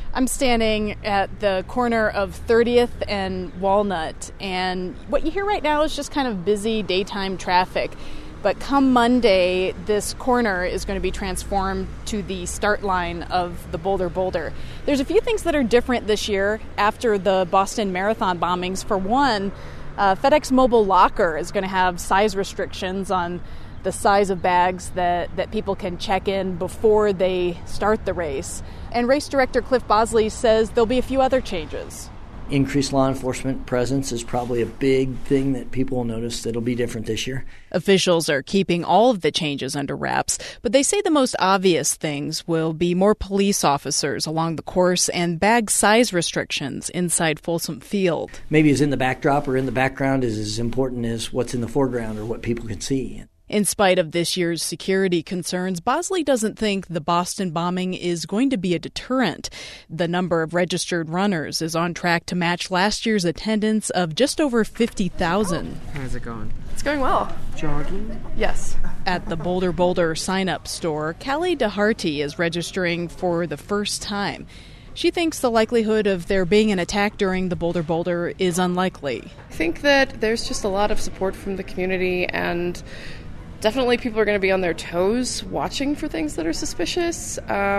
I'm standing at the corner of 30th and Walnut, and what you hear right now is just kind of busy daytime traffic. But come Monday, this corner is going to be transformed to the start line of the Boulder Boulder. There's a few things that are different this year after the Boston Marathon bombings. For one, FedEx Mobile Locker is going to have size restrictions on the size of bags that people can check in before they start the race. And race director Cliff Bosley says there'll be a few other changes. Increased law enforcement presence is probably a big thing that people will notice that'll be different this year. Officials are keeping all of the changes under wraps, but they say the most obvious things will be more police officers along the course and bag size restrictions inside Folsom Field. Maybe is in the backdrop or in the background is as important as what's in the foreground or what people can see. In spite of this year's security concerns, Bosley doesn't think the Boston bombing is going to be a deterrent. The number of registered runners is on track to match last year's attendance of just over 50,000. How's it going? It's going well. Jogging? Yes. At the Boulder Boulder sign-up store, Callie DeHarty is registering for the first time. She thinks the likelihood of there being an attack during the Boulder Boulder is unlikely. I think that there's just a lot of support from the community, and definitely people are going to be on their toes watching for things that are suspicious.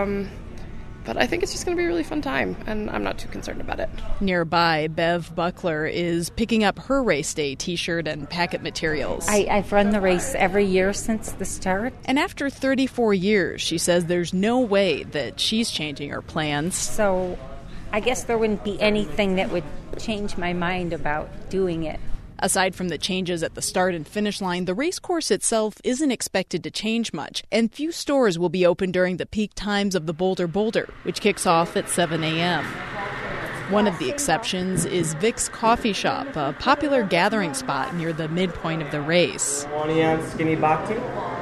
But I think it's just going to be a really fun time, and I'm not too concerned about it. Nearby, Bev Buckler is picking up her race day T-shirt and packet materials. I've run the race every year since the start. And after 34 years, she says there's no way that she's changing her plans. So I guess there wouldn't be anything that would change my mind about doing it. Aside from the changes at the start and finish line, the race course itself isn't expected to change much, and few stores will be open during the peak times of the Boulder Boulder, which kicks off at 7 a.m. One of the exceptions is Vic's Coffee Shop, a popular gathering spot near the midpoint of the race. Skinny bhakti?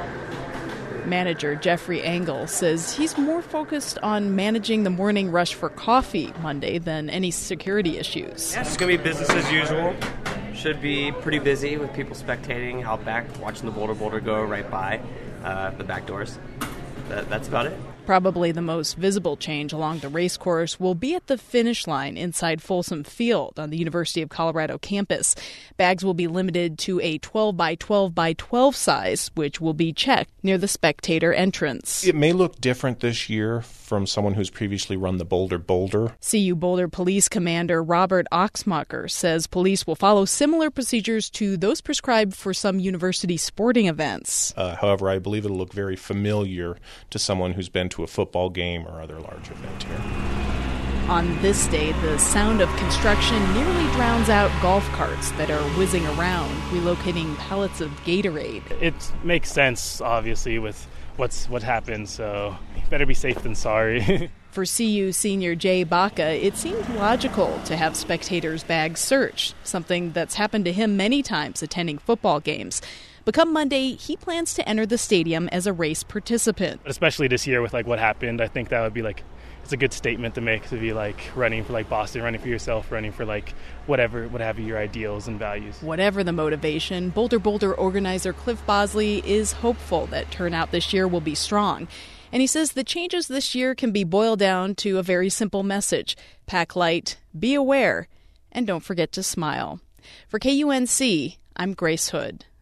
Manager Jeffrey Engel says he's more focused on managing the morning rush for coffee Monday than any security issues. Yeah, it's going to be business as usual. Should be pretty busy with people spectating out back, watching the Boulder Boulder go right by the back doors. That's about it. Probably the most visible change along the race course will be at the finish line inside Folsom Field on the University of Colorado campus. Bags will be limited to a 12 by 12 by 12 size, which will be checked near the spectator entrance. It may look different this year from someone who's previously run the Boulder Boulder. CU Boulder Police Commander Robert Oxmacher says police will follow similar procedures to those prescribed for some university sporting events. However, I believe it'll look very familiar to someone who's been to a football game or other large event here. On this day, the sound of construction nearly drowns out golf carts that are whizzing around, relocating pallets of Gatorade. It makes sense, obviously, with what happened, so better be safe than sorry. For CU senior Jay Baca, it seemed logical to have spectators' bags searched, something that's happened to him many times attending football games. But come Monday, he plans to enter the stadium as a race participant. Especially this year with what happened, I think that would be it's a good statement to make, to be running for Boston, running for yourself, running for what have your ideals and values. Whatever the motivation, Boulder Boulder organizer Cliff Bosley is hopeful that turnout this year will be strong. And he says the changes this year can be boiled down to a very simple message: pack light, be aware, and don't forget to smile. For KUNC, I'm Grace Hood.